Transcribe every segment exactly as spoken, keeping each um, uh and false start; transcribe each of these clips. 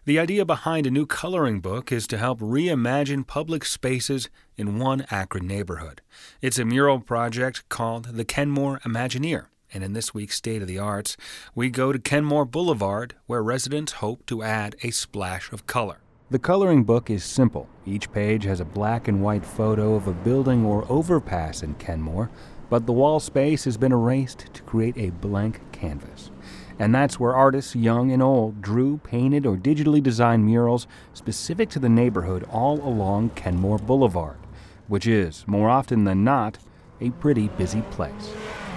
The idea behind a new coloring book is to help reimagine public spaces in one Akron neighborhood. It's a mural project called the Kenmore Imagineer. And in this week's State of the Arts, we go to Kenmore Boulevard, where residents hope to add a splash of color. The coloring book is simple. Each page has a black and white photo of a building or overpass in Kenmore, but the wall space has been erased to create a blank canvas. And that's where artists, young and old, drew, painted, or digitally designed murals specific to the neighborhood all along Kenmore Boulevard, which is, more often than not, a pretty busy place.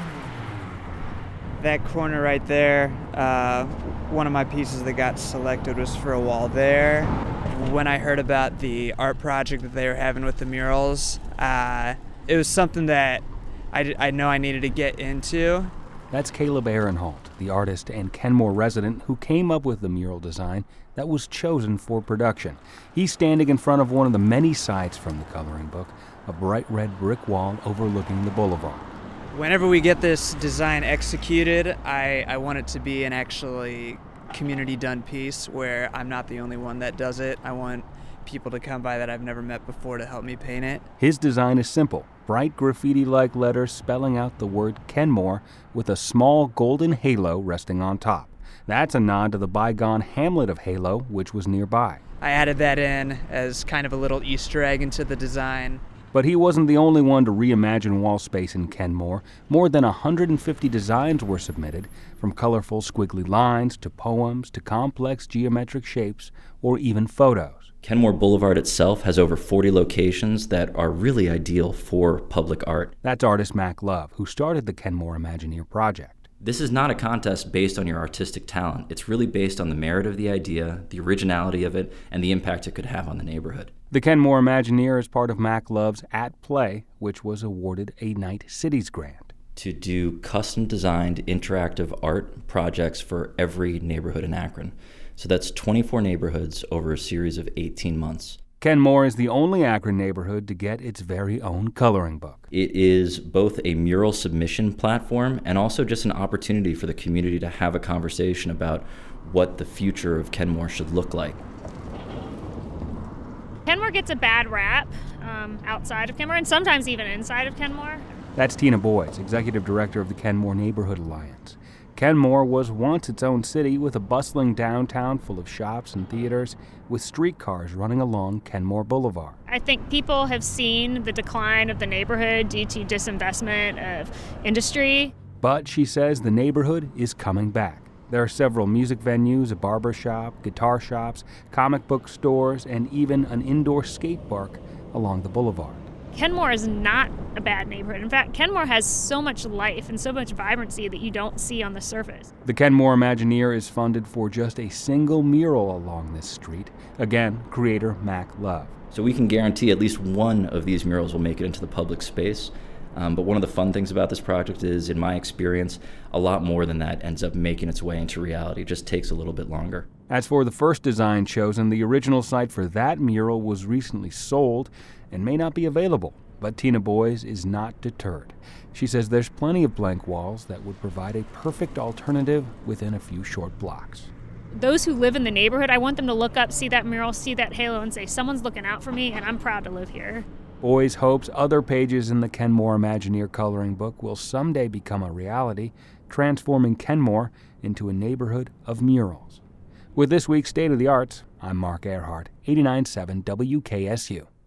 That corner right there, uh, one of my pieces that got selected was for a wall there. When I heard about the art project that they were having with the murals, uh, it was something that I, I know I needed to get into. That's Caleb Ehrenholt, the artist and Kenmore resident who came up with the mural design that was chosen for production. He's standing in front of one of the many sites from the coloring book, a bright red brick wall overlooking the boulevard. Whenever we get this design executed, I, I want it to be an actually community-done piece where I'm not the only one that does it. I want people to come by that I've never met before to help me paint it. His design is simple, bright graffiti-like letters spelling out the word Kenmore with a small golden halo resting on top. That's a nod to the bygone hamlet of Halo, which was nearby. I added that in as kind of a little Easter egg into the design. But he wasn't the only one to reimagine wall space in Kenmore. More than one hundred fifty designs were submitted, from colorful squiggly lines to poems to complex geometric shapes or even photos. Kenmore Boulevard itself has over forty locations that are really ideal for public art. That's artist Mac Love, who started the Kenmore Imagineer project. This is not a contest based on your artistic talent. It's really based on the merit of the idea, the originality of it, and the impact it could have on the neighborhood. The Kenmore Imagineer is part of Mac Love's At Play, which was awarded a Night Cities grant. To do custom-designed interactive art projects for every neighborhood in Akron. So that's twenty-four neighborhoods over a series of eighteen months. Kenmore is the only Akron neighborhood to get its very own coloring book. It is both a mural submission platform and also just an opportunity for the community to have a conversation about what the future of Kenmore should look like. Kenmore gets a bad rap um, outside of Kenmore and sometimes even inside of Kenmore. That's Tina Boyes, executive director of the Kenmore Neighborhood Alliance. Kenmore was once its own city with a bustling downtown full of shops and theaters with streetcars running along Kenmore Boulevard. I think people have seen the decline of the neighborhood due to disinvestment of industry. But she says the neighborhood is coming back. There are several music venues, a barber shop, guitar shops, comic book stores, and even an indoor skate park along the boulevard. Kenmore is not a bad neighborhood. In fact, Kenmore has so much life and so much vibrancy that you don't see on the surface. The Kenmore Imagineer is funded for just a single mural along this street. Again, creator Mac Love. So we can guarantee at least one of these murals will make it into the public space. Um, but one of the fun things about this project is, in my experience, a lot more than that ends up making its way into reality. It just takes a little bit longer. As for the first design chosen, the original site for that mural was recently sold and may not be available. But Tina Boyes is not deterred. She says there's plenty of blank walls that would provide a perfect alternative within a few short blocks. Those who live in the neighborhood, I want them to look up, see that mural, see that halo, and say, someone's looking out for me, and I'm proud to live here. Boyes hopes other pages in the Kenmore Imagineer coloring book will someday become a reality, transforming Kenmore into a neighborhood of murals. With this week's State of the Arts, I'm Mark Earhart, eighty-nine point seven W K S U.